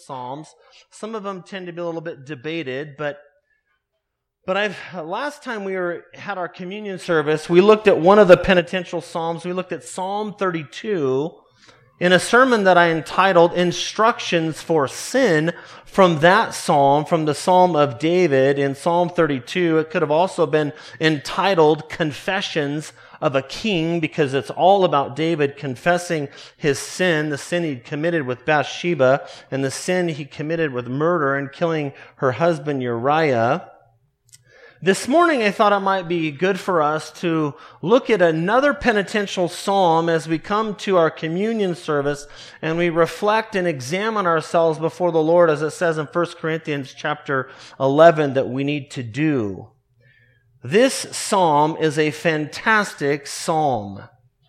Psalms. Some of them tend to be a little bit debated, but last time we had our communion service, we looked at one of the penitential Psalms. We looked at Psalm 32 in a sermon that I entitled Instructions for Sin from that Psalm, from the Psalm of David in Psalm 32. It could have also been entitled Confessions of a King, because it's all about David confessing his sin, the sin he'd committed with Bathsheba, and the sin he committed with murder and killing her husband Uriah. This morning, I thought it might be good for us to look at another penitential psalm as we come to our communion service and we reflect and examine ourselves before the Lord, as it says in 1 Corinthians chapter 11 that we need to do. This psalm is a fantastic psalm.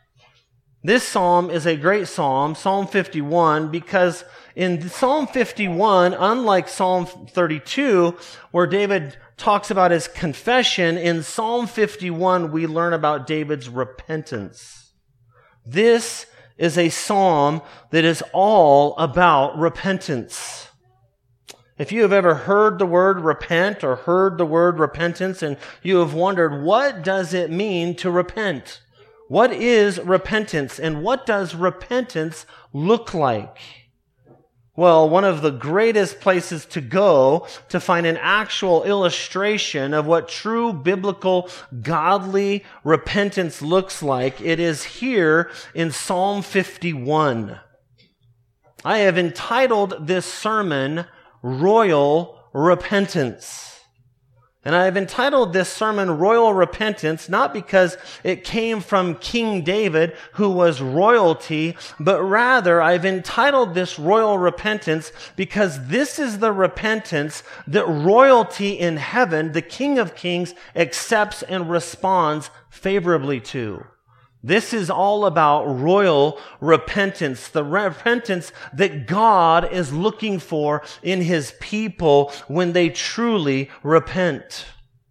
This psalm is a great psalm, Psalm 51, because in Psalm 51, unlike Psalm 32, where David talks about his confession, in Psalm 51 we learn about David's repentance. This is a psalm that is all about repentance. If you have ever heard the word repent or heard the word repentance and you have wondered, what does it mean to repent? What is repentance, and what does repentance look like? Well, one of the greatest places to go to find an actual illustration of what true biblical, godly repentance looks like, it is here in Psalm 51. I have entitled this sermon, Royal Repentance. And I have entitled this sermon Royal Repentance, not because it came from King David, who was royalty, but rather I've entitled this Royal Repentance because this is the repentance that royalty in heaven, the King of Kings, accepts and responds favorably to. This is all about royal repentance, the repentance that God is looking for in His people when they truly repent.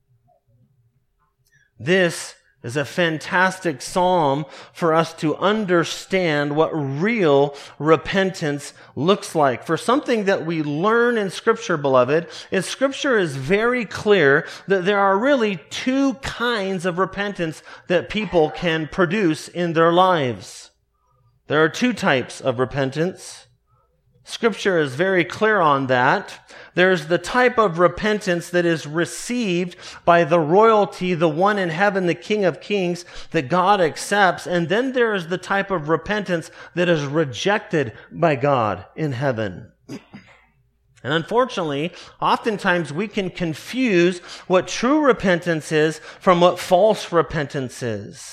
This is a fantastic psalm for us to understand what real repentance looks like. For something that we learn in Scripture, beloved, is Scripture is very clear that there are really two kinds of repentance that people can produce in their lives. There are two types of repentance. Scripture is very clear on that. There's the type of repentance that is received by the royalty, the one in heaven, the King of Kings, that God accepts. And then there is the type of repentance that is rejected by God in heaven. And unfortunately, oftentimes we can confuse what true repentance is from what false repentance is.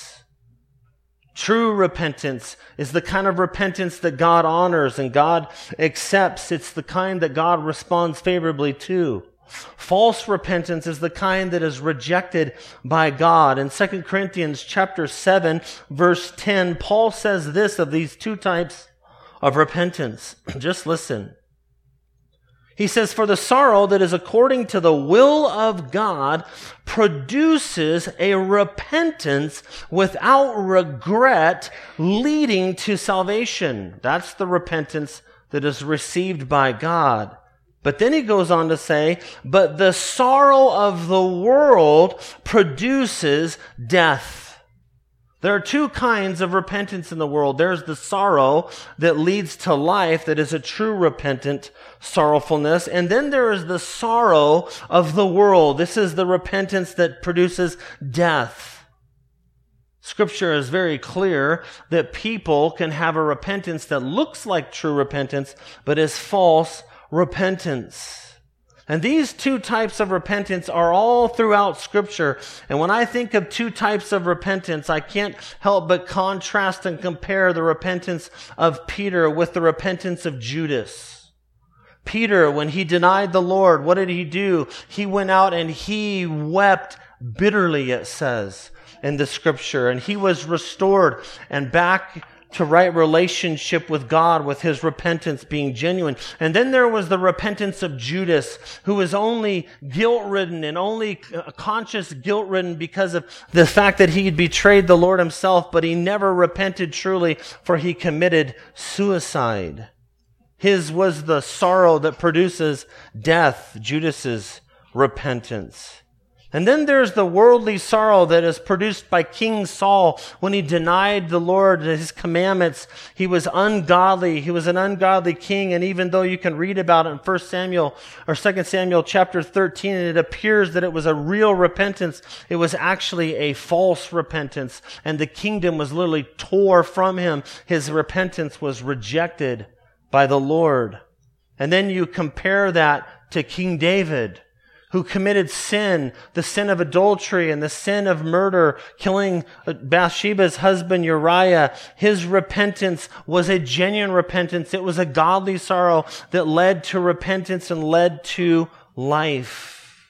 True repentance is the kind of repentance that God honors and God accepts. It's the kind that God responds favorably to. False repentance is the kind that is rejected by God. In 2 Corinthians chapter 7, verse 10, Paul says this of these two types of repentance. Just listen. He says, "For the sorrow that is according to the will of God produces a repentance without regret leading to salvation." That's the repentance that is received by God. But then he goes on to say, "But the sorrow of the world produces death." There are two kinds of repentance in the world. There's the sorrow that leads to life, that is a true repentant sorrowfulness. And then there is the sorrow of the world. This is the repentance that produces death. Scripture is very clear that people can have a repentance that looks like true repentance, but is false repentance. And these two types of repentance are all throughout Scripture. And when I think of two types of repentance, I can't help but contrast and compare the repentance of Peter with the repentance of Judas. Peter, when he denied the Lord, what did he do? He went out and he wept bitterly, it says in the Scripture. And he was restored and back to right relationship with God, with his repentance being genuine. And then there was the repentance of Judas, who was only guilt-ridden and only conscious guilt-ridden because of the fact that he had betrayed the Lord himself, but he never repented truly, for he committed suicide. His was the sorrow that produces death, Judas's repentance. And then there's the worldly sorrow that is produced by King Saul when he denied the Lord and his commandments. He was ungodly. He was an ungodly king. And even though you can read about it in 1 Samuel or 2 Samuel chapter 13, and it appears that it was a real repentance, it was actually a false repentance. And the kingdom was literally tore from him. His repentance was rejected by the Lord. And then you compare that to King David, who committed sin, the sin of adultery and the sin of murder, killing Bathsheba's husband Uriah. His repentance was a genuine repentance. It was a godly sorrow that led to repentance and led to life.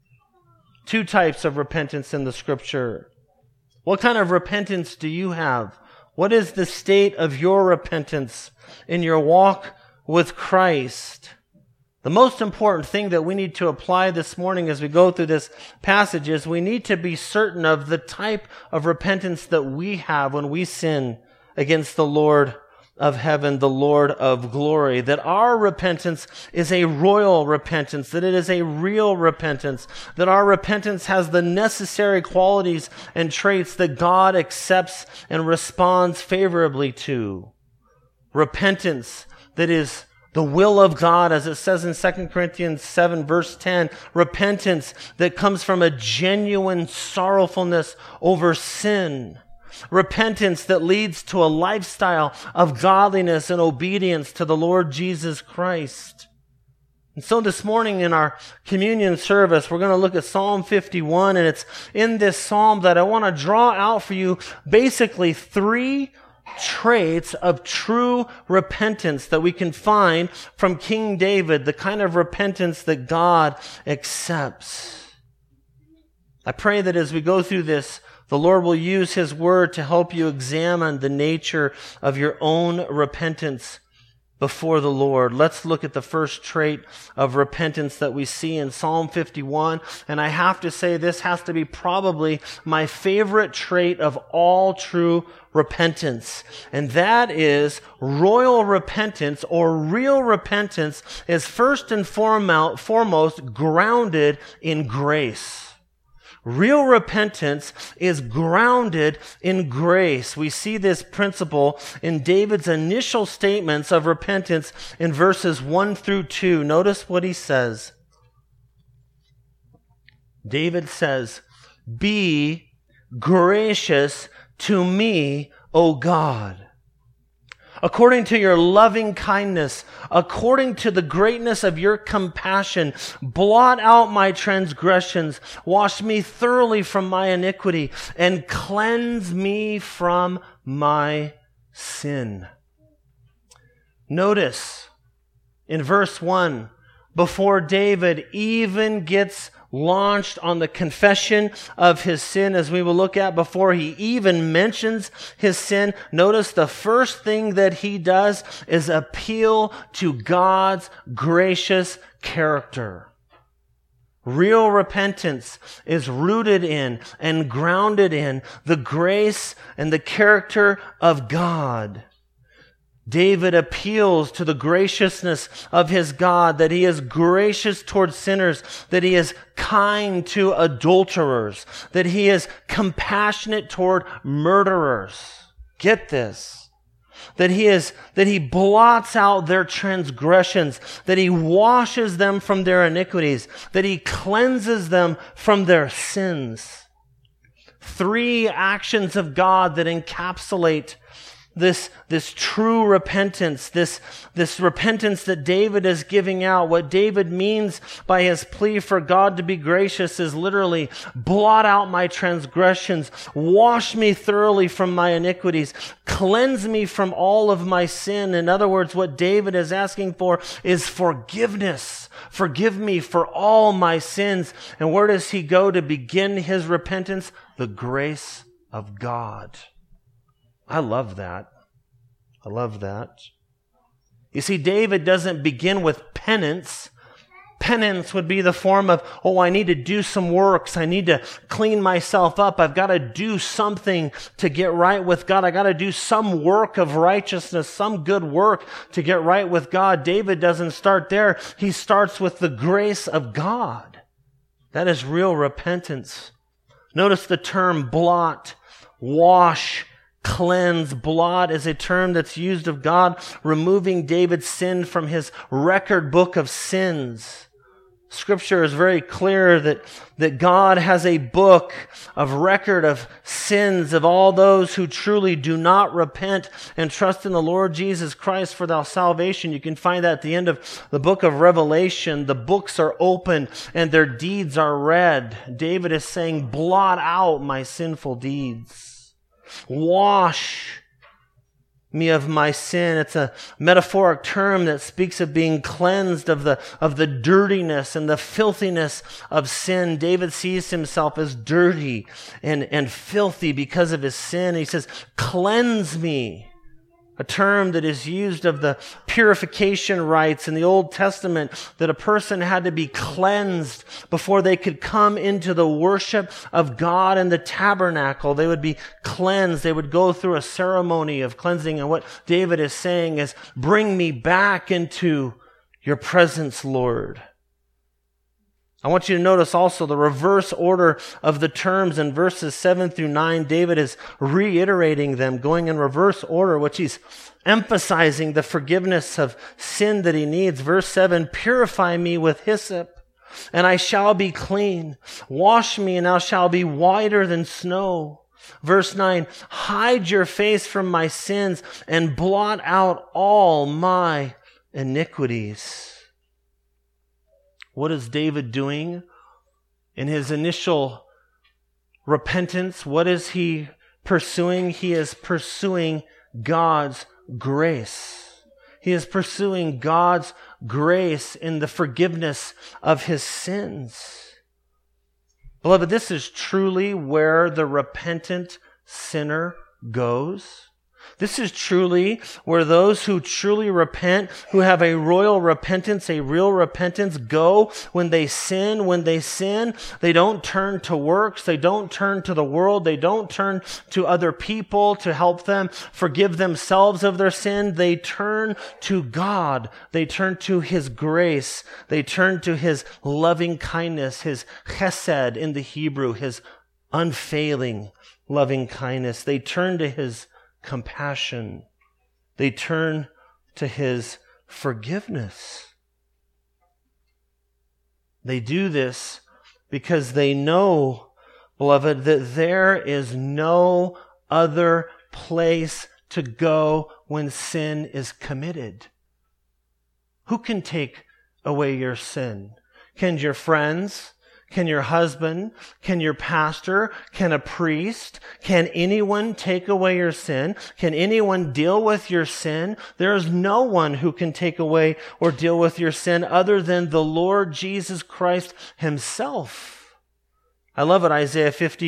Two types of repentance in the Scripture. What kind of repentance do you have? What is the state of your repentance in your walk with Christ? The most important thing that we need to apply this morning as we go through this passage is we need to be certain of the type of repentance that we have when we sin against the Lord of heaven, the Lord of glory. That our repentance is a royal repentance, that it is a real repentance, that our repentance has the necessary qualities and traits that God accepts and responds favorably to. Repentance that is the will of God, as it says in 2 Corinthians 7, verse 10, repentance that comes from a genuine sorrowfulness over sin. Repentance that leads to a lifestyle of godliness and obedience to the Lord Jesus Christ. And so this morning in our communion service, we're going to look at Psalm 51, and it's in this psalm that I want to draw out for you basically three traits of true repentance that we can find from King David, the kind of repentance that God accepts. I pray that as we go through this, the Lord will use His Word to help you examine the nature of your own repentance before the Lord. Let's look at the first trait of repentance that we see in Psalm 51. And I have to say this has to be probably my favorite trait of all true repentance. And that is royal repentance, or real repentance is first and foremost grounded in grace. Real repentance is grounded in grace. We see this principle in David's initial statements of repentance in verses 1 through 2. Notice what he says. David says, "Be gracious to me, O God. According to your loving kindness, according to the greatness of your compassion, blot out my transgressions, wash me thoroughly from my iniquity, and cleanse me from my sin." Notice in verse 1, before David even gets launched on the confession of his sin, as we will look at, before he even mentions his sin, notice the first thing that he does is appeal to God's gracious character. Real repentance is rooted in and grounded in the grace and the character of God. David appeals to the graciousness of his God, that He is gracious towards sinners, that He is kind to adulterers, that He is compassionate toward murderers. Get this. That He blots out their transgressions, that He washes them from their iniquities, that He cleanses them from their sins. Three actions of God that encapsulate this true repentance, this repentance that David is giving out. What David means by his plea for God to be gracious is literally, blot out my transgressions, wash me thoroughly from my iniquities, cleanse me from all of my sin. In other words, what David is asking for is forgiveness. Forgive me for all my sins. And where does he go to begin his repentance? The grace of God. I love that. You see, David doesn't begin with penance. Penance would be the form of, oh, I need to do some works. I need to clean myself up. I've got to do something to get right with God. I got to do some work of righteousness, some good work to get right with God. David doesn't start there. He starts with the grace of God. That is real repentance. Notice the term blot, wash, cleanse. Blot is a term that's used of God removing David's sin from his record book of sins. Scripture is very clear that God has a book of record of sins of all those who truly do not repent and trust in the Lord Jesus Christ for their salvation. You can find that at the end of the book of Revelation. The books are opened and their deeds are read. David is saying, blot out my sinful deeds. Wash me of my sin. It's a metaphoric term that speaks of being cleansed of the dirtiness and the filthiness of sin. David sees himself as dirty and filthy because of his sin. He says, cleanse me. A term that is used of the purification rites in the Old Testament, that a person had to be cleansed before they could come into the worship of God in the tabernacle. They would be cleansed. They would go through a ceremony of cleansing. And what David is saying is, bring me back into your presence, Lord. I want you to notice also the reverse order of the terms in verses 7 through 9. David is reiterating them, going in reverse order, which he's emphasizing the forgiveness of sin that he needs. Verse 7, purify me with hyssop, and I shall be clean. Wash me, and I shall be whiter than snow. Verse 9, hide your face from my sins and blot out all my iniquities. What is David doing in his initial repentance? What is he pursuing? He is pursuing God's grace. He is pursuing God's grace in the forgiveness of his sins. Beloved, this is truly where the repentant sinner goes. This is truly where those who truly repent, who have a royal repentance, a real repentance, go when they sin. When they sin, they don't turn to works. They don't turn to the world. They don't turn to other people to help them forgive themselves of their sin. They turn to God. They turn to His grace. They turn to His loving kindness, His chesed in the Hebrew, His unfailing loving kindness. They turn to His compassion. They turn to His forgiveness. They do this because they know, beloved, that there is no other place to go when sin is committed. Who can take away your sin? Can your friends? Can your husband? Can your pastor? Can a priest? Can anyone take away your sin? Can anyone deal with your sin? There is no one who can take away or deal with your sin other than the Lord Jesus Christ Himself. I love what Isaiah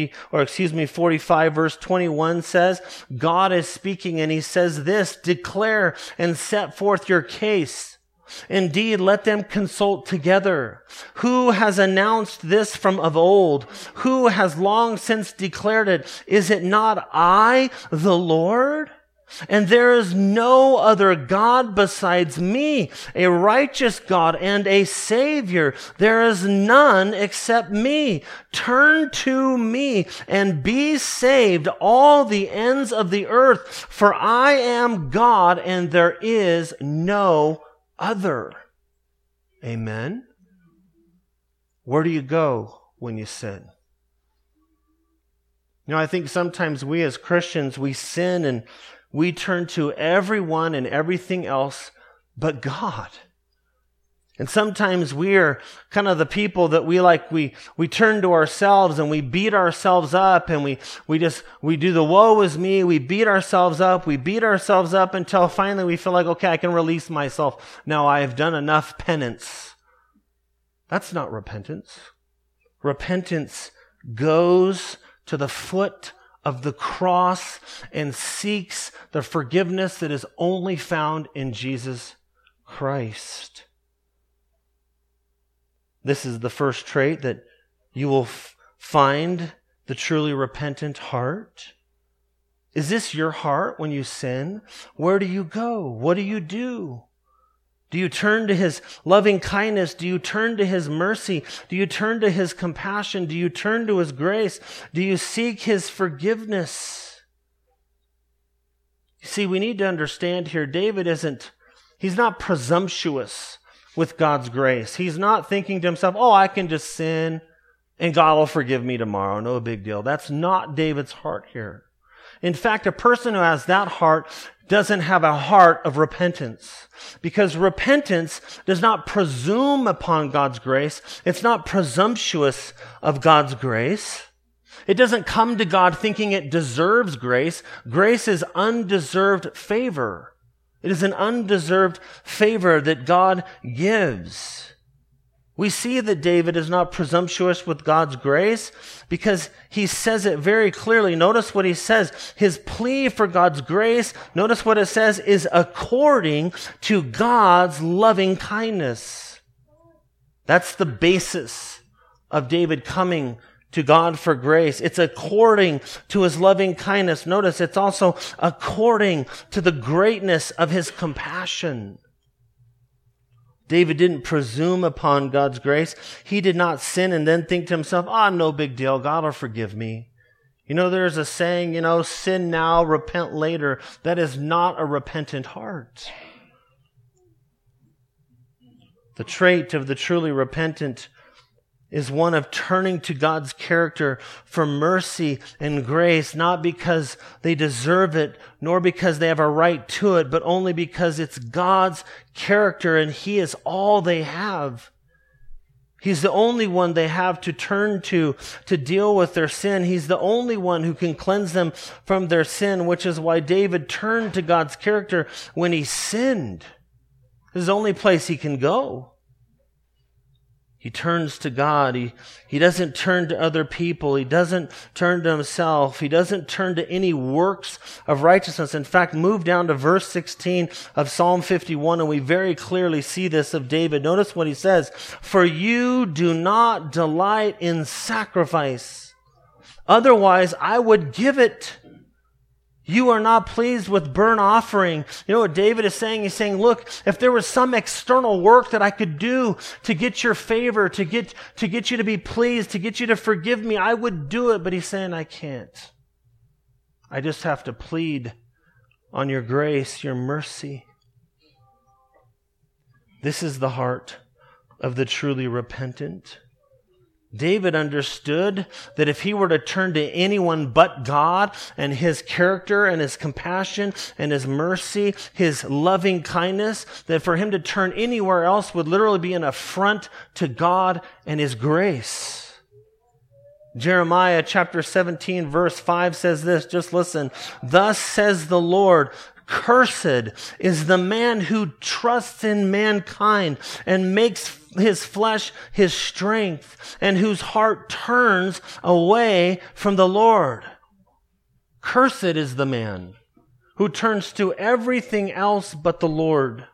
45 verse 21 says. God is speaking and He says this, declare and set forth your case. Indeed, let them consult together. Who has announced this from of old? Who has long since declared it? Is it not I, the Lord? And there is no other God besides me, a righteous God and a Savior. There is none except me. Turn to me and be saved, all the ends of the earth, for I am God and there is no other. Amen. Where do you go when you sin? You know, I think sometimes we as Christians, we sin and we turn to everyone and everything else but God. And sometimes we are kind of the people that we turn to ourselves and we beat ourselves up and we do the woe is me. We beat ourselves up until finally we feel like, okay, I can release myself. Now I have done enough penance. That's not repentance. Repentance goes to the foot of the cross and seeks the forgiveness that is only found in Jesus Christ. This is the first trait, that you will find the truly repentant heart. Is this your heart when you sin? Where do you go? What do you do? Do you turn to His loving kindness? Do you turn to His mercy? Do you turn to His compassion? Do you turn to His grace? Do you seek His forgiveness? You see, we need to understand here, David he's not presumptuous with God's grace. He's not thinking to himself, oh, I can just sin and God will forgive me tomorrow. No big deal. That's not David's heart here. In fact, a person who has that heart doesn't have a heart of repentance, because repentance does not presume upon God's grace. It's not presumptuous of God's grace. It doesn't come to God thinking it deserves grace. Grace is undeserved favor. It is an undeserved favor that God gives. We see that David is not presumptuous with God's grace because he says it very clearly. Notice what he says. His plea for God's grace, notice what it says, is according to God's loving kindness. That's the basis of David coming to God for grace. It's according to His loving kindness. Notice it's also according to the greatness of His compassion. David didn't presume upon God's grace. He did not sin and then think to himself, no big deal, God will forgive me. You know, there's a saying, sin now, repent later. That is not a repentant heart. The trait of the truly repentant is one of turning to God's character for mercy and grace, not because they deserve it, nor because they have a right to it, but only because it's God's character and He is all they have. He's the only one they have to turn to deal with their sin. He's the only one who can cleanse them from their sin, which is why David turned to God's character when he sinned. This is the only place he can go. He turns to God. He doesn't turn to other people. He doesn't turn to himself. He doesn't turn to any works of righteousness. In fact, move down to verse 16 of Psalm 51, and we very clearly see this of David. Notice what he says. For you do not delight in sacrifice. Otherwise, I would give it. You are not pleased with burnt offering. You know what David is saying? He's saying, look, if there was some external work that I could do to get your favor, to get you to be pleased, to get you to forgive me, I would do it. But he's saying, I can't. I just have to plead on your grace, your mercy. This is the heart of the truly repentant. David understood that if he were to turn to anyone but God and His character and His compassion and His mercy, His loving kindness, that for him to turn anywhere else would literally be an affront to God and His grace. Jeremiah chapter 17 verse 5 says this, just listen. Thus says the Lord, cursed is the man who trusts in mankind and makes his flesh his strength, and whose heart turns away from the Lord. Cursed is the man who turns to everything else but the Lord.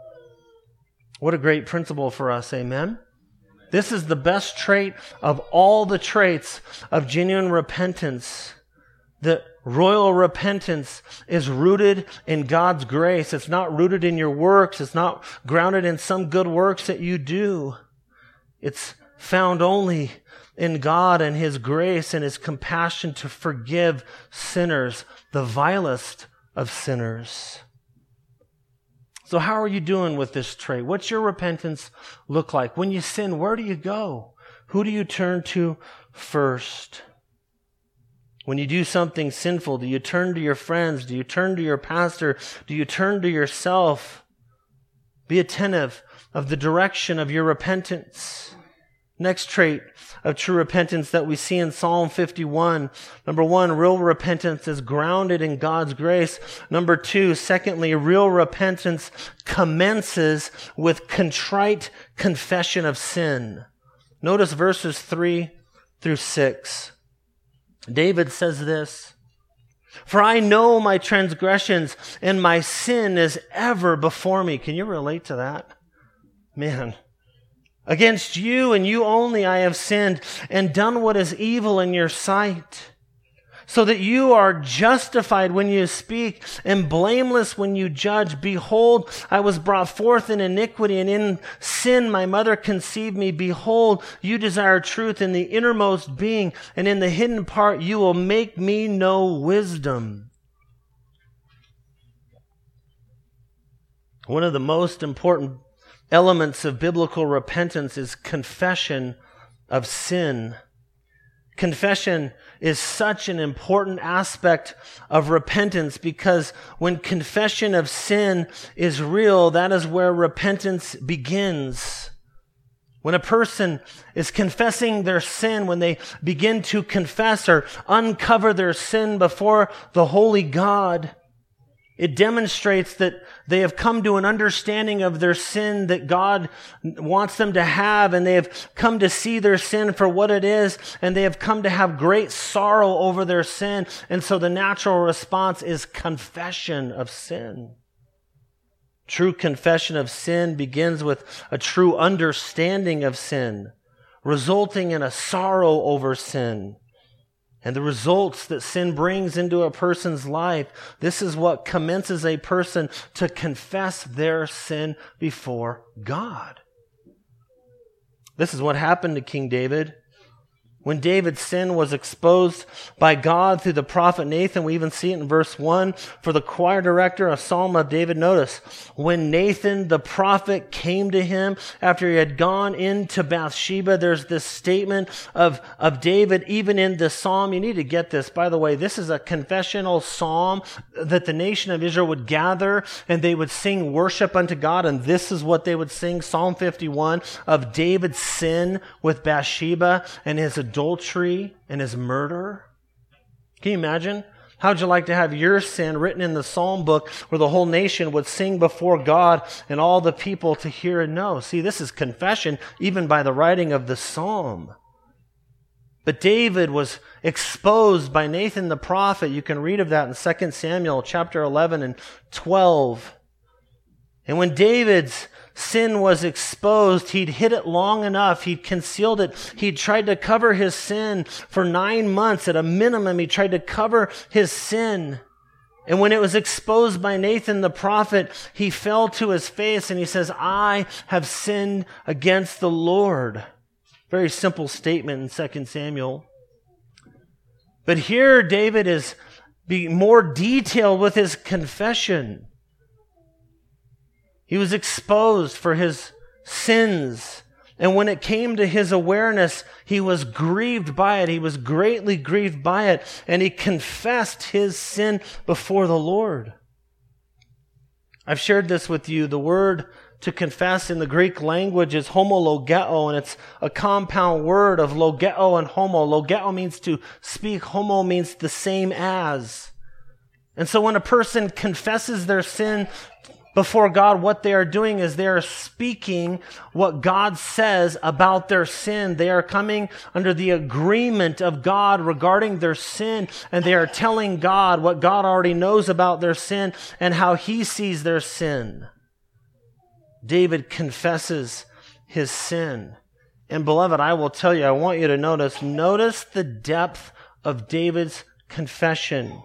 What a great principle for us, amen? This is the best trait of all the traits of genuine repentance. The royal repentance is rooted in God's grace. It's not rooted in your works. It's not grounded in some good works that you do. It's found only in God and His grace and His compassion to forgive sinners, the vilest of sinners. So how are you doing with this trait? What's your repentance look like? When you sin, where do you go? Who do you turn to first? When you do something sinful, do you turn to your friends? Do you turn to your pastor? Do you turn to yourself? Be attentive of the direction of your repentance. Next trait of true repentance that we see in Psalm 51. Number one, real repentance is grounded in God's grace. Number two, secondly, real repentance commences with contrite confession of sin. Notice verses 3 through 6. David says this, for I know my transgressions and my sin is ever before me. Can you relate to that? Man, Against you and you only I have sinned and done what is evil in your sight, so that you are justified when you speak and blameless when you judge. Behold, I was brought forth in iniquity, and in sin my mother conceived me. Behold, you desire truth in the innermost being, and in the hidden part you will make me know wisdom. One of the most important elements of biblical repentance is confession of sin. Confession is such an important aspect of repentance, because when confession of sin is real, that is where repentance begins. When a person is confessing their sin, when they begin to confess or uncover their sin before the holy God, it demonstrates that they have come to an understanding of their sin that God wants them to have, and they have come to see their sin for what it is, and they have come to have great sorrow over their sin. And so the natural response is confession of sin. True confession of sin begins with a true understanding of sin, resulting in a sorrow over sin. And the results that sin brings into a person's life, this is what commences a person to confess their sin before God. This is what happened to King David. When David's sin was exposed by God through the prophet Nathan, we even see it in verse 1. For the choir director, a psalm of David, notice, when Nathan the prophet came to him after he had gone into Bathsheba, there's this statement of David, even in the psalm. You need to get this. By the way, this is a confessional psalm that the nation of Israel would gather and they would sing worship unto God. And this is what they would sing, Psalm 51, of David's sin with Bathsheba and his adultery and his murder. Can you imagine? How'd you like to have your sin written in the psalm book where the whole nation would sing before God and all the people to hear and know? See, this is confession even by the writing of the psalm. But David was exposed by Nathan the prophet. You can read of that in 2 Samuel chapter 11 and 12. And when David's sin was exposed, he'd hid it long enough. He'd concealed it. He'd tried to cover his sin for 9 months. At a minimum, he tried to cover his sin. And when it was exposed by Nathan the prophet, he fell to his face and he says, I have sinned against the Lord. Very simple statement in 2 Samuel. But here David is being more detailed with his confession. He was exposed for his sins. And when it came to his awareness, he was grieved by it. He was greatly grieved by it. And he confessed his sin before the Lord. I've shared this with you. The word to confess in the Greek language is homologeo, and it's a compound word of logeo and homo. Logeo means to speak. Homo means the same as. And so when a person confesses their sin before God, what they are doing is they are speaking what God says about their sin. They are coming under the agreement of God regarding their sin, and they are telling God what God already knows about their sin and how He sees their sin. David confesses his sin. And beloved, I will tell you, I want you to notice the depth of David's confession.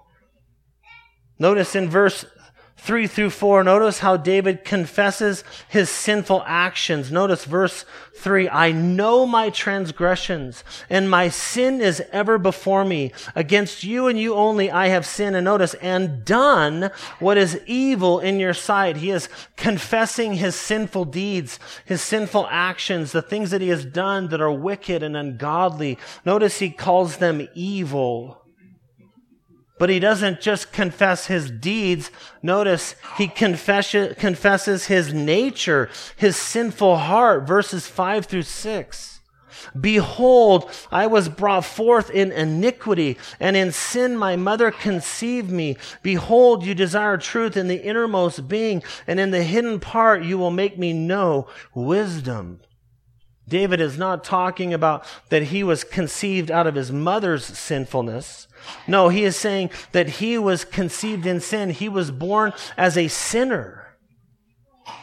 Notice in verse 3 through 4, notice how David confesses his sinful actions. Notice verse 3, I know my transgressions, and my sin is ever before me. Against you and you only I have sinned, and notice, and done what is evil in your sight. He is confessing his sinful deeds, his sinful actions, the things that he has done that are wicked and ungodly. Notice he calls them evil. But he doesn't just confess his deeds. Notice he confesses his nature, his sinful heart, verses 5 through 6. Behold, I was brought forth in iniquity, and in sin my mother conceived me. Behold, you desire truth in the innermost being, and in the hidden part you will make me know wisdom. David is not talking about that he was conceived out of his mother's sinfulness. No, he is saying that he was conceived in sin. He was born as a sinner.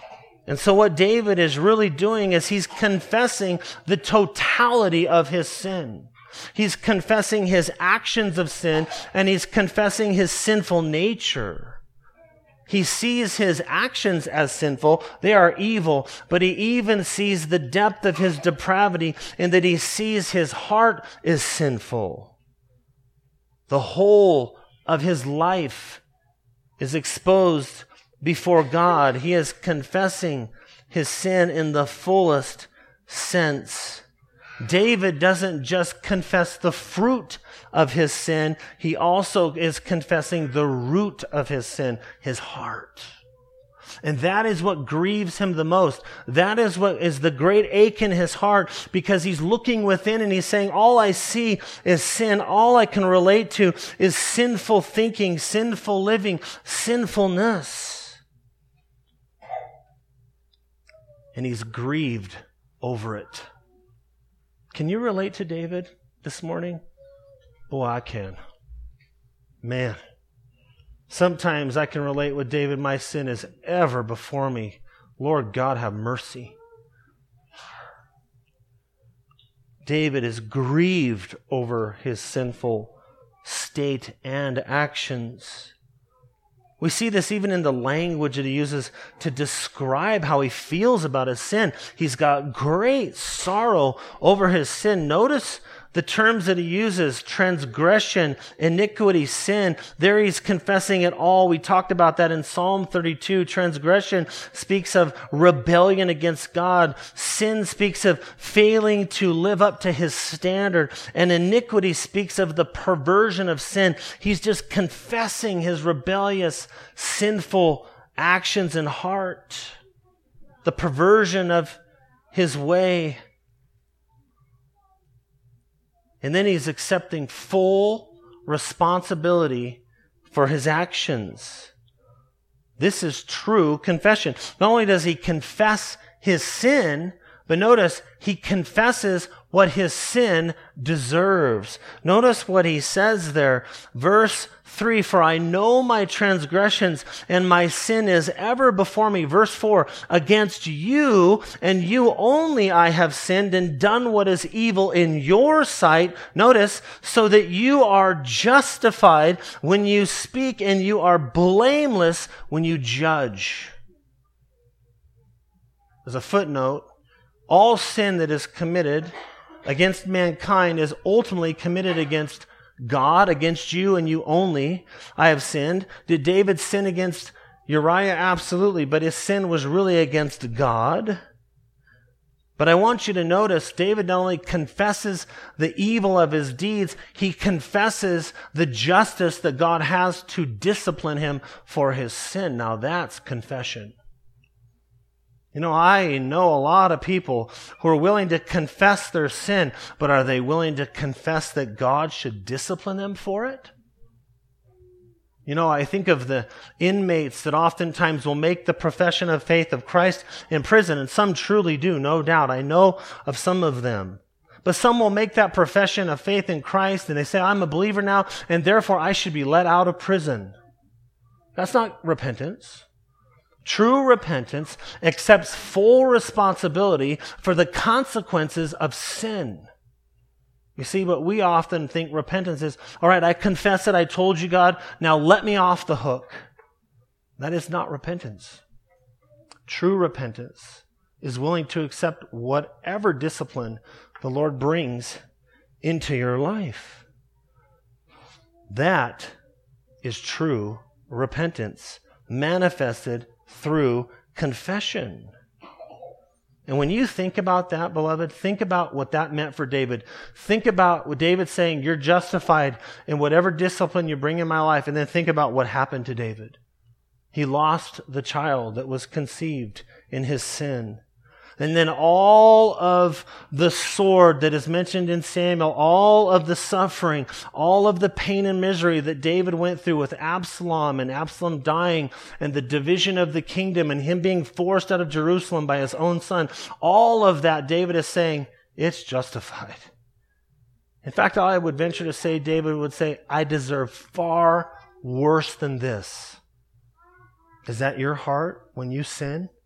And so what David is really doing is he's confessing the totality of his sin. He's confessing his actions of sin, and he's confessing his sinful nature. He sees his actions as sinful. They are evil, but he even sees the depth of his depravity in that he sees his heart is sinful. The whole of his life is exposed before God. He is confessing his sin in the fullest sense. David doesn't just confess the fruit of his sin, he also is confessing the root of his sin, his heart. And that is what grieves him the most. That is what is the great ache in his heart, because he's looking within and he's saying, all I see is sin. All I can relate to is sinful thinking, sinful living, sinfulness. And he's grieved over it. Can you relate to David this morning? Boy, I can. Man. Sometimes I can relate with David. My sin is ever before me. Lord God, have mercy. David is grieved over his sinful state and actions. We see this even in the language that he uses to describe how he feels about his sin. He's got great sorrow over his sin. Notice the terms that he uses: transgression, iniquity, sin. There he's confessing it all. We talked about that in Psalm 32. Transgression speaks of rebellion against God. Sin speaks of failing to live up to his standard. And iniquity speaks of the perversion of sin. He's just confessing his rebellious, sinful actions and heart, the perversion of his way. And then he's accepting full responsibility for his actions. This is true confession. Not only does he confess his sin, but notice he confesses what his sin deserves. Notice what he says there. Verse 3, for I know my transgressions and my sin is ever before me. Verse 4, against you and you only I have sinned and done what is evil in your sight. Notice, so that you are justified when you speak and you are blameless when you judge. As a footnote, all sin that is committed against mankind is ultimately committed against God, against you and you only. I have sinned. Did David sin against Uriah? Absolutely, but his sin was really against God. But I want you to notice, David not only confesses the evil of his deeds, he confesses the justice that God has to discipline him for his sin. Now that's confession. You know, I know a lot of people who are willing to confess their sin, but are they willing to confess that God should discipline them for it? You know, I think of the inmates that oftentimes will make the profession of faith of Christ in prison, and some truly do, no doubt. I know of some of them. But some will make that profession of faith in Christ, and they say, I'm a believer now, and therefore I should be let out of prison. That's not repentance. True repentance accepts full responsibility for the consequences of sin. You see, what we often think repentance is, all right, I confess it, I told you, God, now let me off the hook. That is not repentance. True repentance is willing to accept whatever discipline the Lord brings into your life. That is true repentance, manifested through confession. And when you think about that, beloved, think about what that meant for David. Think about what David's saying, you're justified in whatever discipline you bring in my life. And then think about what happened to David. He lost the child that was conceived in his sin. And then all of the sword that is mentioned in Samuel, all of the suffering, all of the pain and misery that David went through with Absalom and Absalom dying and the division of the kingdom and him being forced out of Jerusalem by his own son, all of that David is saying, it's justified. In fact, I would venture to say, David would say, I deserve far worse than this. Is that your heart when you sin?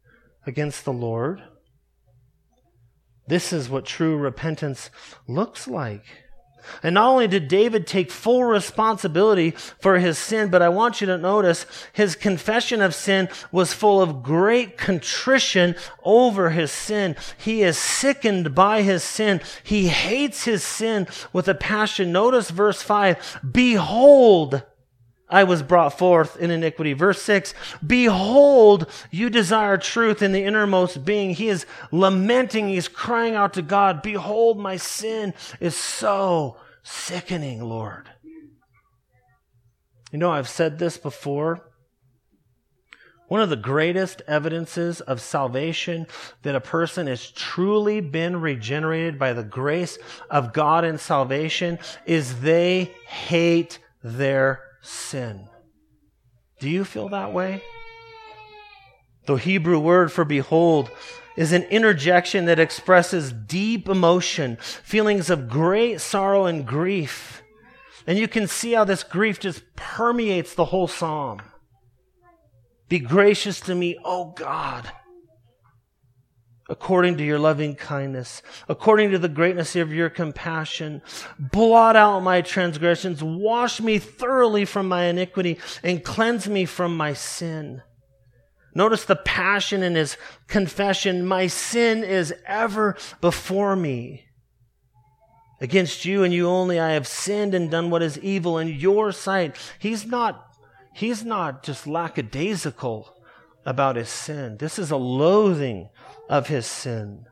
against the Lord. This is what true repentance looks like. And not only did David take full responsibility for his sin, but I want you to notice his confession of sin was full of great contrition over his sin. He is sickened by his sin. He hates his sin with a passion. Notice verse 5, behold, I was brought forth in iniquity. Verse 6, behold, you desire truth in the innermost being. He is lamenting. He's crying out to God, behold, my sin is so sickening, Lord. You know, I've said this before. One of the greatest evidences of salvation, that a person has truly been regenerated by the grace of God in salvation, is they hate their sin. Do you feel that way? The Hebrew word for behold is an interjection that expresses deep emotion, feelings of great sorrow and grief. And you can see how this grief just permeates the whole psalm. Be gracious to me, O God, according to your loving kindness, according to the greatness of your compassion. Blot out my transgressions, wash me thoroughly from my iniquity, and cleanse me from my sin. Notice the passion in his confession. My sin is ever before me. Against you and you only I have sinned and done what is evil in your sight. He's not just lackadaisical about his sin. This is a loathing of his sin.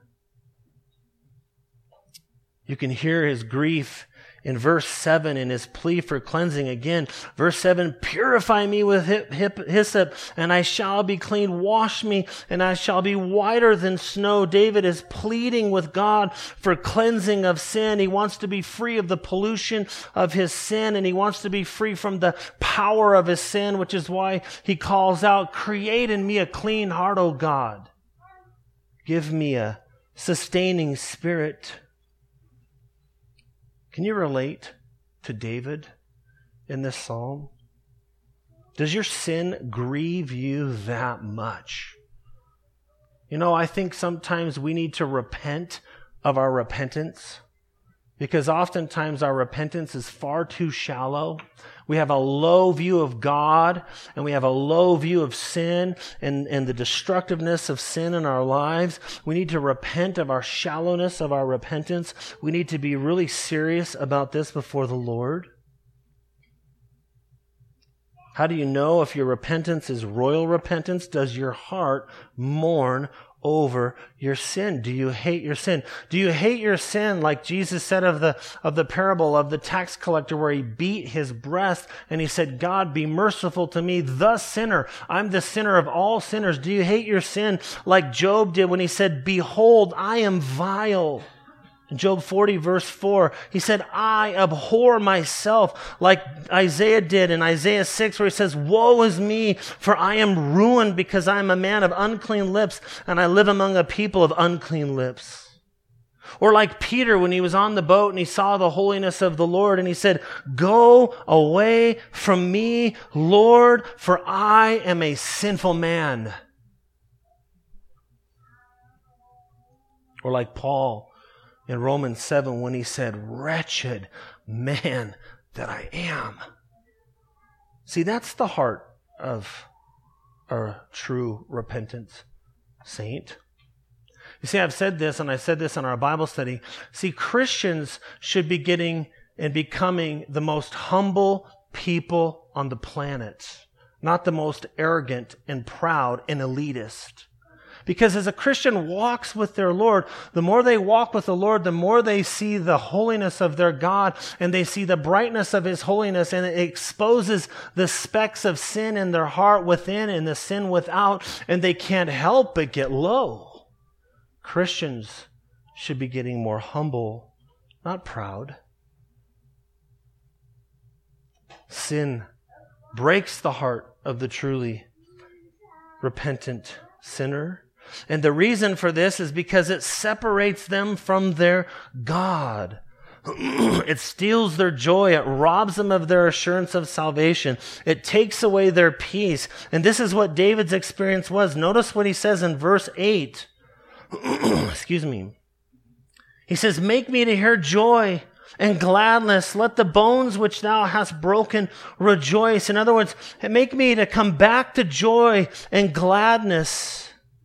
You can hear his grief in verse 7 in his plea for cleansing again. Verse 7, purify me with hyssop, and I shall be clean. Wash me, and I shall be whiter than snow. David is pleading with God for cleansing of sin. He wants to be free of the pollution of his sin, and he wants to be free from the power of his sin, which is why he calls out, create in me a clean heart, O God. Give me a sustaining spirit. Can you relate to David in this psalm? Does your sin grieve you that much? You know, I think sometimes we need to repent of our repentance, because oftentimes our repentance is far too shallow. We have a low view of God, and we have a low view of sin and the destructiveness of sin in our lives. We need to repent of our shallowness of our repentance. We need to be really serious about this before the Lord. How do you know if your repentance is royal repentance? Does your heart mourn over your sin? Do you hate your sin? Do you hate your sin like Jesus said of the parable of the tax collector, where he beat his breast and he said, God, be merciful to me, the sinner. I'm the sinner of all sinners. Do you hate your sin like Job did when he said, behold, I am vile? In Job 40, verse 4, he said, I abhor myself, like Isaiah did in Isaiah 6, where he says, woe is me, for I am ruined because I am a man of unclean lips, and I live among a people of unclean lips. Or like Peter, when he was on the boat and he saw the holiness of the Lord, and he said, go away from me, Lord, for I am a sinful man. Or like Paul in Romans 7, when he said, wretched man that I am. See, that's the heart of a true repentant saint. You see, I've said this, and I said this in our Bible study. See, Christians should be getting and becoming the most humble people on the planet, not the most arrogant and proud and elitist. Because as a Christian walks with their Lord, the more they walk with the Lord, the more they see the holiness of their God, and they see the brightness of his holiness, and it exposes the specks of sin in their heart within and the sin without, and they can't help but get low. Christians should be getting more humble, not proud. Sin breaks the heart of the truly repentant sinner. And the reason for this is because it separates them from their God. It steals their joy. It robs them of their assurance of salvation. It takes away their peace. And this is what David's experience was. Notice what he says in verse 8. Excuse me. He says, make me to hear joy and gladness. Let the bones which thou hast broken rejoice. In other words, make me to come back to joy and gladness.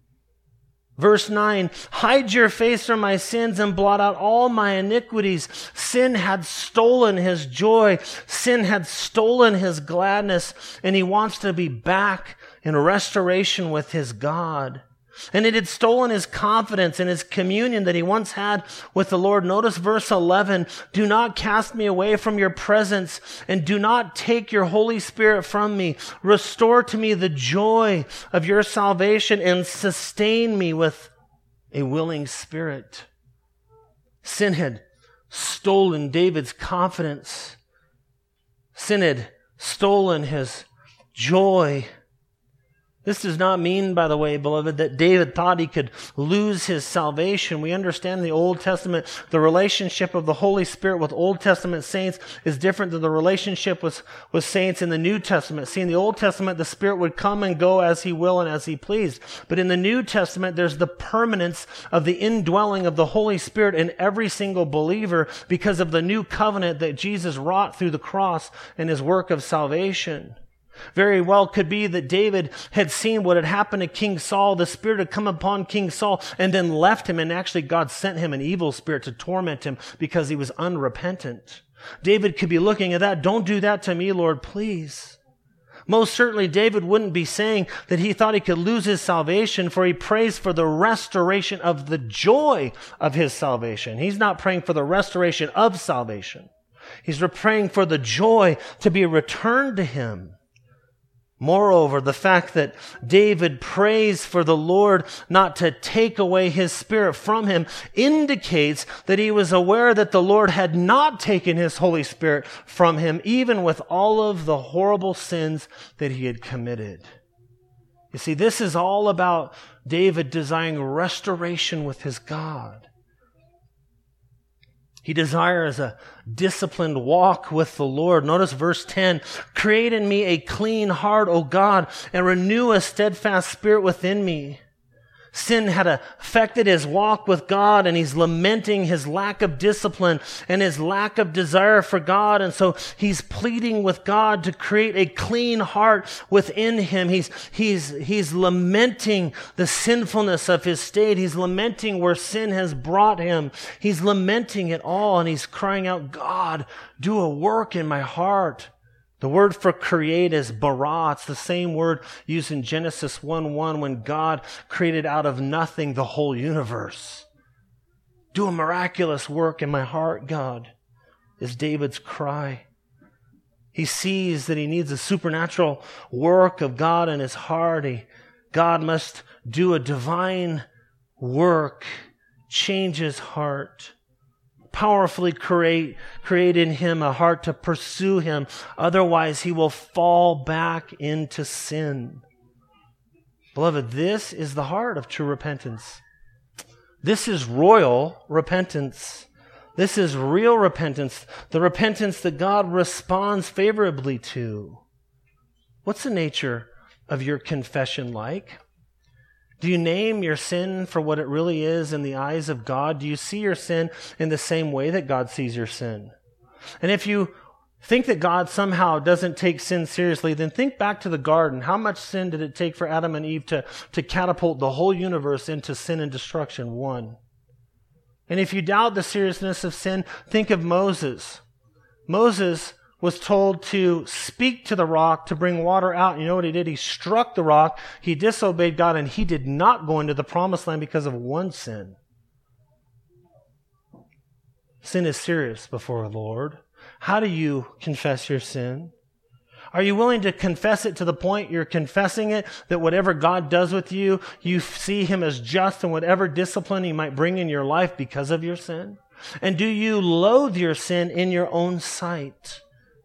Verse 9, hide your face from my sins and blot out all my iniquities. Sin had stolen his joy. Sin had stolen his gladness. And he wants to be back in restoration with his God. And it had stolen his confidence and his communion that he once had with the Lord. Notice verse 11, do not cast me away from your presence and do not take your Holy Spirit from me. Restore to me the joy of your salvation and sustain me with a willing spirit. Sin had stolen David's confidence. Sin had stolen his joy. This does not mean, by the way, beloved, that David thought he could lose his salvation. We understand in the Old Testament, the relationship of the Holy Spirit with Old Testament saints is different than the relationship with saints in the New Testament. See, in the Old Testament, the Spirit would come and go as he will and as he pleased. But in the New Testament, there's the permanence of the indwelling of the Holy Spirit in every single believer because of the new covenant that Jesus wrought through the cross and his work of salvation. Very well could be that David had seen what had happened to King Saul. The Spirit had come upon King Saul and then left him, and actually God sent him an evil spirit to torment him because he was unrepentant. David could be looking at that. Don't do that to me, Lord, please. Most certainly David wouldn't be saying that he thought he could lose his salvation, for he prays for the restoration of the joy of his salvation. He's not praying for the restoration of salvation. He's praying for the joy to be returned to him. Moreover, the fact that David prays for the Lord not to take away his spirit from him indicates that he was aware that the Lord had not taken his Holy Spirit from him, even with all of the horrible sins that he had committed. You see, this is all about David desiring restoration with his God. He desires a disciplined walk with the Lord. Notice verse 10, create in me a clean heart, O God, and renew a steadfast spirit within me. Sin had affected his walk with God, and he's lamenting his lack of discipline and his lack of desire for God. And so he's pleading with God to create a clean heart within him. He's lamenting the sinfulness of his state. He's lamenting where sin has brought him. He's lamenting it all, and he's crying out, God, do a work in my heart. The word for create is bara. It's the same word used in Genesis 1:1 when God created out of nothing the whole universe. Do a miraculous work in my heart, God, is David's cry. He sees that he needs a supernatural work of God in his heart. God must do a divine work, change his heart. Powerfully create in him a heart to pursue him. Otherwise, he will fall back into sin. Beloved, this is the heart of true repentance. This is royal repentance. This is real repentance, the repentance that God responds favorably to. What's the nature of your confession like? Do you name your sin for what it really is in the eyes of God? Do you see your sin in the same way that God sees your sin? And if you think that God somehow doesn't take sin seriously, then think back to the garden. How much sin did it take for Adam and Eve to catapult the whole universe into sin and destruction? One. And if you doubt the seriousness of sin, think of Moses. Moses was told to speak to the rock to bring water out. You know what he did? He struck the rock. He disobeyed God, and he did not go into the promised land because of one sin. Sin is serious before the Lord. How do you confess your sin? Are you willing to confess it to the point you're confessing it, that whatever God does with you, you see him as just, and whatever discipline he might bring in your life because of your sin? And do you loathe your sin in your own sight?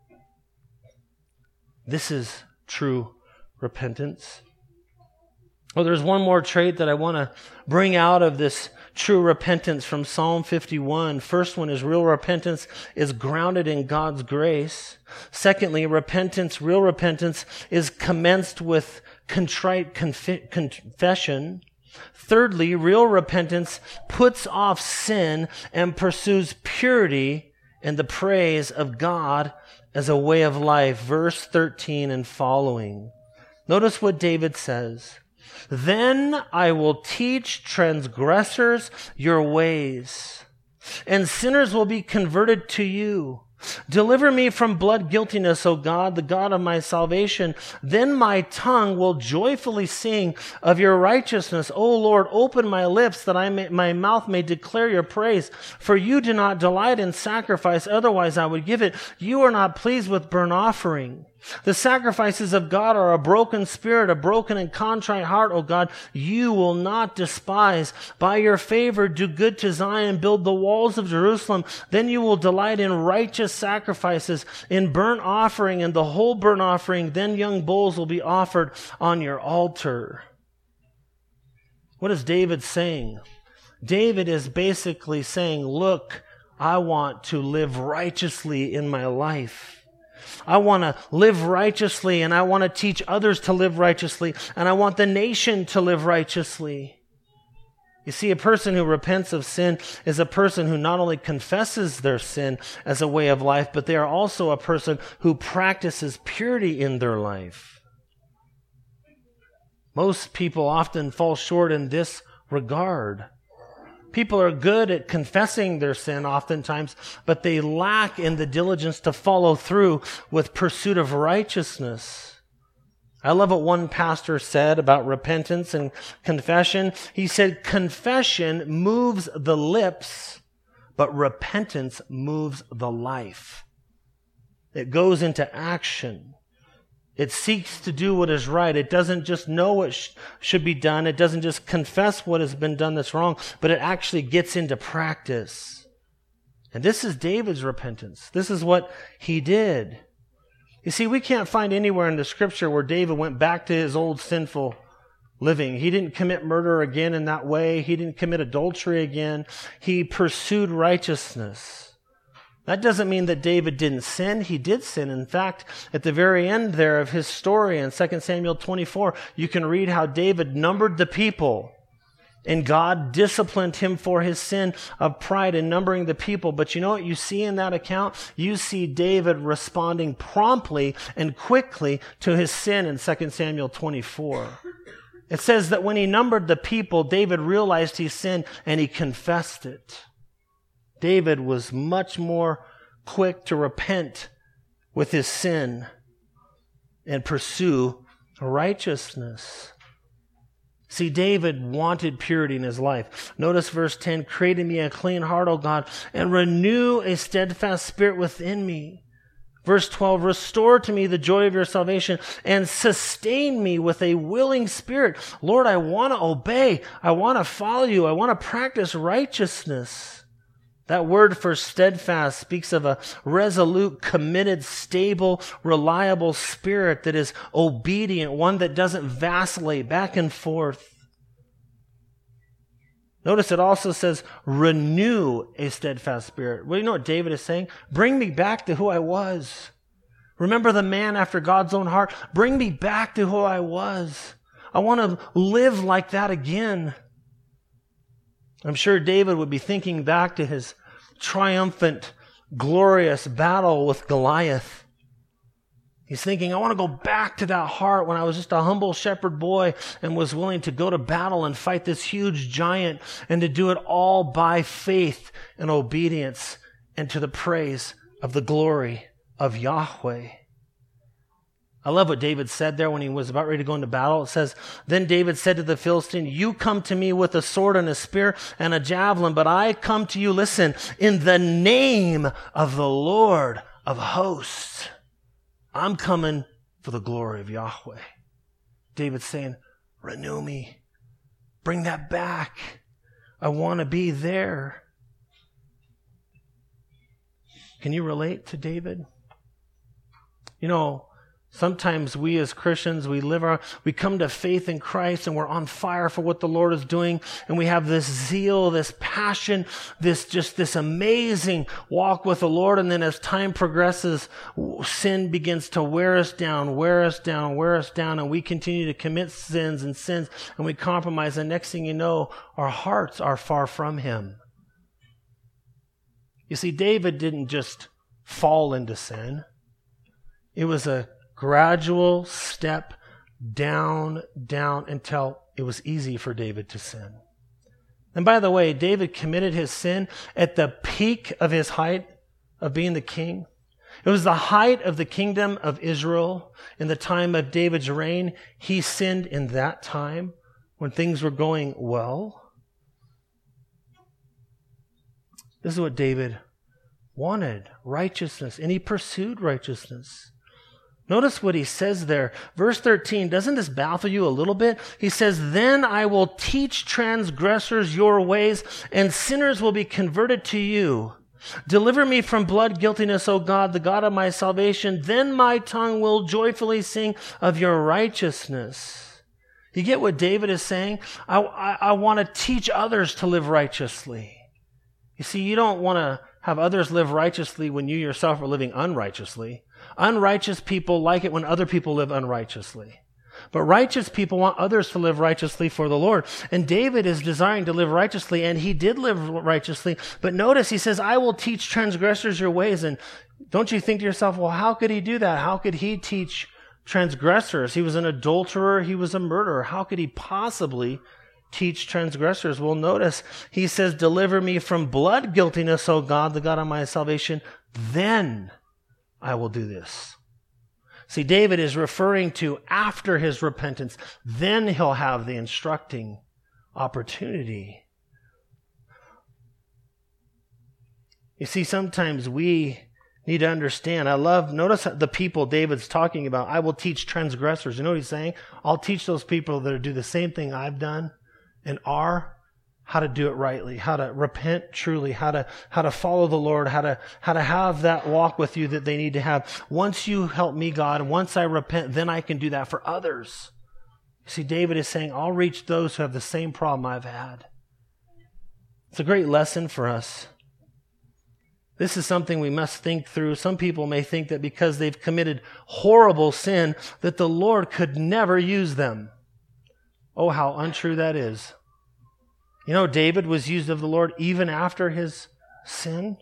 This is true repentance. Well, there's one more trait that I want to bring out of this true repentance from Psalm 51. First one is real repentance is grounded in God's grace. Secondly, real repentance is commenced with contrite confession. Thirdly, real repentance puts off sin and pursues purity and the praise of God as a way of life. Verse 13 and following. Notice what David says. Then I will teach transgressors your ways, and sinners will be converted to you. Deliver me from blood guiltiness, O God, the God of my salvation. Then my tongue will joyfully sing of your righteousness. O Lord, open my lips that my mouth may declare your praise. For you do not delight in sacrifice, otherwise I would give it. You are not pleased with burnt offering. The sacrifices of God are a broken spirit, a broken and contrite heart, O God, you will not despise. By your favor, do good to Zion, build the walls of Jerusalem. Then you will delight in righteous sacrifices, in burnt offering and the whole burnt offering. Then young bulls will be offered on your altar. What is David saying? David is basically saying, look, I want to live righteously in my life. I want to live righteously, and I want to teach others to live righteously, and I want the nation to live righteously. You see, a person who repents of sin is a person who not only confesses their sin as a way of life, but they are also a person who practices purity in their life. Most people often fall short in this regard. People are good at confessing their sin oftentimes, but they lack in the diligence to follow through with pursuit of righteousness. I love what one pastor said about repentance and confession. He said, confession moves the lips, but repentance moves the life. It goes into action. It seeks to do what is right. It doesn't just know what should be done. It doesn't just confess what has been done that's wrong, but it actually gets into practice. And this is David's repentance. This is what he did. You see, we can't find anywhere in the scripture where David went back to his old sinful living. He didn't commit murder again in that way. He didn't commit adultery again. He pursued righteousness. That doesn't mean that David didn't sin. He did sin. In fact, at the very end there of his story in 2 Samuel 24, you can read how David numbered the people, and God disciplined him for his sin of pride in numbering the people. But you know what you see in that account? You see David responding promptly and quickly to his sin in 2 Samuel 24. It says that when he numbered the people, David realized he sinned and he confessed it. David was much more quick to repent with his sin and pursue righteousness. See, David wanted purity in his life. Notice verse 10, create in me a clean heart, O God, and renew a steadfast spirit within me. Verse 12, restore to me the joy of your salvation and sustain me with a willing spirit. Lord, I want to obey. I want to follow you. I want to practice righteousness. That word for steadfast speaks of a resolute, committed, stable, reliable spirit that is obedient, one that doesn't vacillate back and forth. Notice it also says, renew a steadfast spirit. Well, you know what David is saying? Bring me back to who I was. Remember the man after God's own heart. Bring me back to who I was. I want to live like that again. I'm sure David would be thinking back to his triumphant, glorious battle with Goliath. He's thinking, I want to go back to that heart when I was just a humble shepherd boy and was willing to go to battle and fight this huge giant and to do it all by faith and obedience and to the praise of the glory of Yahweh. I love what David said there when he was about ready to go into battle. It says, then David said to the Philistine, you come to me with a sword and a spear and a javelin, but I come to you, listen, in the name of the Lord of hosts. I'm coming for the glory of Yahweh. David's saying, renew me. Bring that back. I want to be there. Can you relate to David? You know, Sometimes we as Christians, we come to faith in Christ and we're on fire for what the Lord is doing, and we have this zeal, this passion, this amazing walk with the Lord, and then as time progresses, sin begins to wear us down, and we continue to commit sins, and we compromise, and next thing you know, our hearts are far from Him. You see, David didn't just fall into sin. It was a gradual step down until it was easy for David to sin. And by the way, David committed his sin at the peak of his height of being the king. It was the height of the kingdom of Israel in the time of David's reign. He sinned in that time when things were going well. This is what David wanted, righteousness, and he pursued righteousness. Notice what he says there. Verse 13, doesn't this baffle you a little bit? He says, "Then I will teach transgressors your ways, and sinners will be converted to you. Deliver me from blood guiltiness, O God, the God of my salvation. Then my tongue will joyfully sing of your righteousness." You get what David is saying? I want to teach others to live righteously. You see, you don't want to have others live righteously when you yourself are living unrighteously. Unrighteous people like it when other people live unrighteously. But righteous people want others to live righteously for the Lord. And David is desiring to live righteously, and he did live righteously. But notice he says, "I will teach transgressors your ways." And don't you think to yourself, well, how could he do that? How could he teach transgressors? He was an adulterer. He was a murderer. How could he possibly teach transgressors? Well, notice he says, "Deliver me from blood guiltiness, O God, the God of my salvation. Then I will do this." See, David is referring to after his repentance, then he'll have the instructing opportunity. You see, sometimes we need to understand. Notice the people David's talking about. I will teach transgressors. You know what he's saying? I'll teach those people that do the same thing I've done and are, how to do it rightly, how to repent truly, how to follow the Lord, how to have that walk with you that they need to have. Once you help me, God, once I repent, then I can do that for others. See, David is saying, I'll reach those who have the same problem I've had. It's a great lesson for us. This is something we must think through. Some people may think that because they've committed horrible sin, that the Lord could never use them. Oh, how untrue that is. You know, David was used of the Lord even after his sin.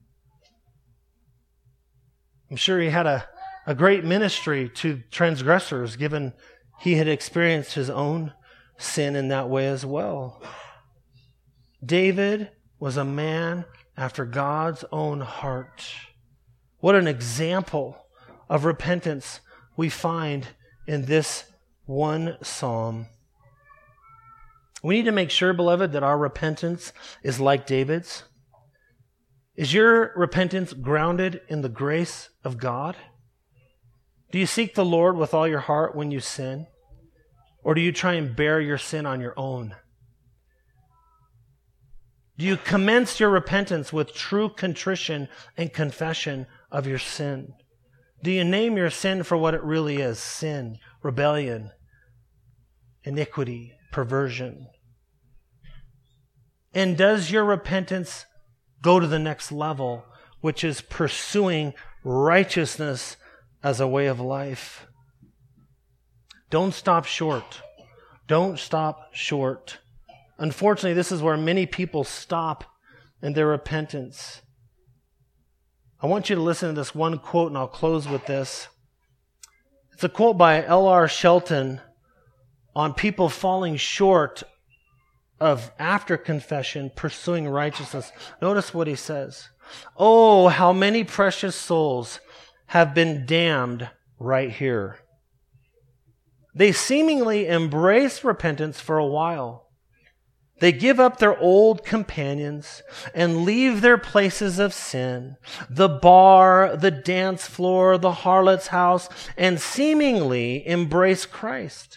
I'm sure he had a great ministry to transgressors, given he had experienced his own sin in that way as well. David was a man after God's own heart. What an example of repentance we find in this one psalm. We need to make sure, beloved, that our repentance is like David's. Is your repentance grounded in the grace of God? Do you seek the Lord with all your heart when you sin? Or do you try and bear your sin on your own? Do you commence your repentance with true contrition and confession of your sin? Do you name your sin for what it really is? Sin, rebellion, iniquity, perversion. And does your repentance go to the next level, which is pursuing righteousness as a way of life? Don't stop short. Don't stop short. Unfortunately, this is where many people stop in their repentance. I want you to listen to this one quote, and I'll close with this. It's a quote by L.R. Shelton on people falling short of, after confession, pursuing righteousness. Notice what he says. "Oh, how many precious souls have been damned right here. They seemingly embrace repentance for a while. They give up their old companions and leave their places of sin, the bar, the dance floor, the harlot's house, and seemingly embrace Christ.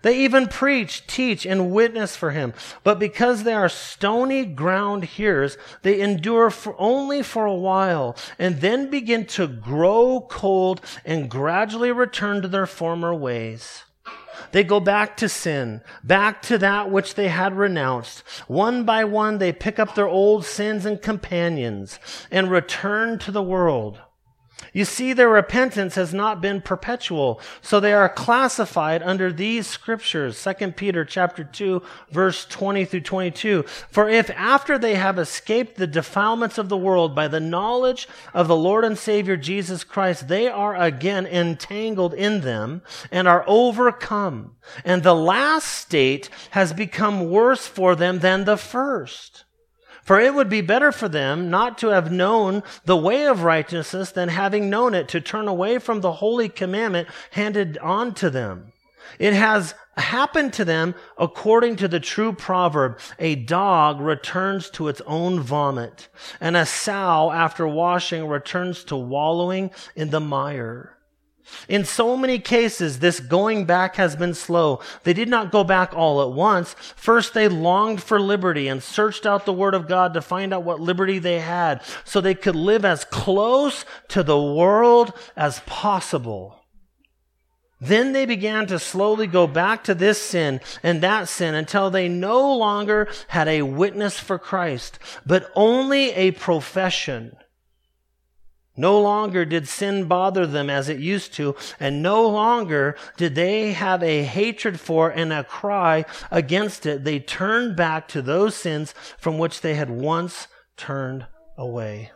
They even preach, teach, and witness for him. But because they are stony ground hearers, they endure only for a while, and then begin to grow cold and gradually return to their former ways. They go back to sin, back to that which they had renounced. One by one, they pick up their old sins and companions and return to the world. You see, their repentance has not been perpetual, so they are classified under these scriptures. 2 Peter chapter 2, verse 20 through 22. For if after they have escaped the defilements of the world by the knowledge of the Lord and Savior Jesus Christ, they are again entangled in them and are overcome, and the last state has become worse for them than the first. For it would be better for them not to have known the way of righteousness than having known it, to turn away from the holy commandment handed on to them. It has happened to them according to the true proverb, a dog returns to its own vomit, and a sow after washing returns to wallowing in the mire. In so many cases, this going back has been slow. They did not go back all at once. First, they longed for liberty and searched out the Word of God to find out what liberty they had so they could live as close to the world as possible. Then they began to slowly go back to this sin and that sin until they no longer had a witness for Christ, but only a profession. No longer did sin bother them as it used to, and no longer did they have a hatred for and a cry against it. They turned back to those sins from which they had once turned away.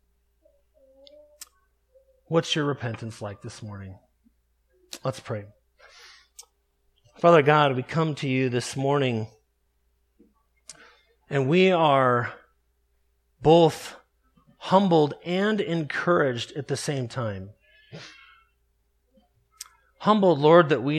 What's your repentance like this morning? Let's pray. Father God, we come to you this morning, and we are both humbled and encouraged at the same time. Humbled, Lord, that we